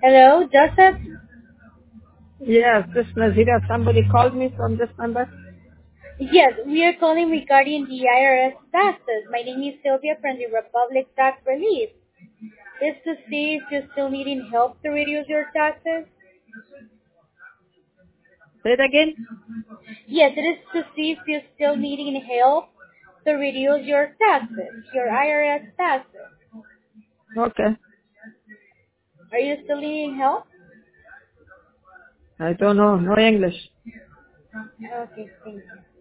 Hello, Joseph? Yes, this is Nazira. Somebody called me from this number. Yes, we are calling regarding the IRS taxes. My name is Sylvia from the Republic Tax Relief. Is to see if you're still needing help to reduce your taxes? Say it again. Yes, it is to see if you're still needing help to reduce your taxes, your IRS taxes. Okay. Are you still needing help? I don't know. No English. Okay, thank you.